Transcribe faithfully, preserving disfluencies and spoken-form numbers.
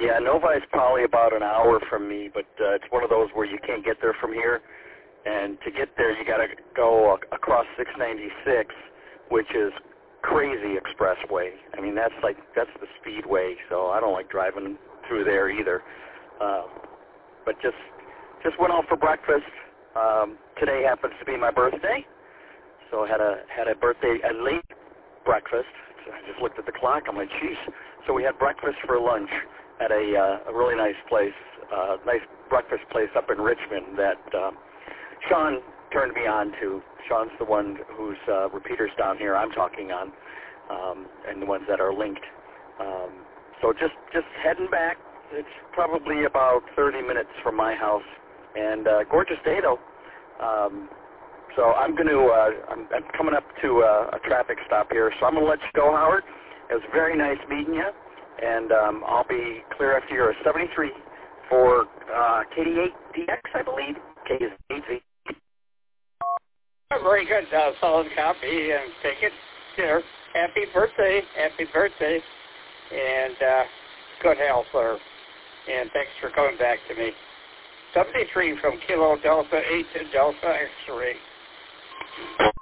Yeah, Novi is probably about an hour from me, but uh, it's one of those where you can't get there from here. And to get there, you got to go across six ninety-six, which is crazy expressway. I mean, that's like that's the speedway. So I don't like driving through there either. Um, but just just went out for breakfast. Um, today happens to be my birthday, so I had a had a birthday a late breakfast. So I just looked at the clock. I'm like, geez. So we had breakfast for lunch at a uh, a really nice place, uh, nice breakfast place up in Richmond that. Um, Sean turned me on to. Sean's the one whose uh, repeaters down here I'm talking on, um, and the ones that are linked. Um, so just just heading back. It's probably about thirty minutes from my house, and uh, gorgeous day though. Um, so I'm going to. Uh, I'm, I'm coming up to uh, a traffic stop here, so I'm going to let you go, Howard. It was very nice meeting you, and um, I'll be clear after you're seventy-three for uh, K D eight D X, I believe. K is eight Z. Very good. Uh, solid copy and take it. There. Happy birthday. Happy birthday. And uh, good health, sir. And thanks for coming back to me. seventy-three from Kilo Delta eight to Delta X-ray.